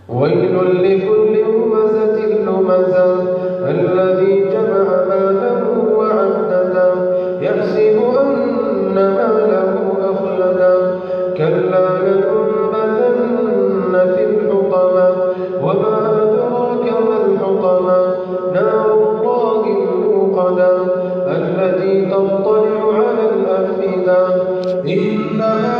ويل لكل همزة لمزة الذي جمع ماله وعدده يحسب أن ماله أخلده كلا لينبذن في الحطمة وما أدراك ما الحطمة نار الله الموقدة التي تطلع على الأفئدة إنها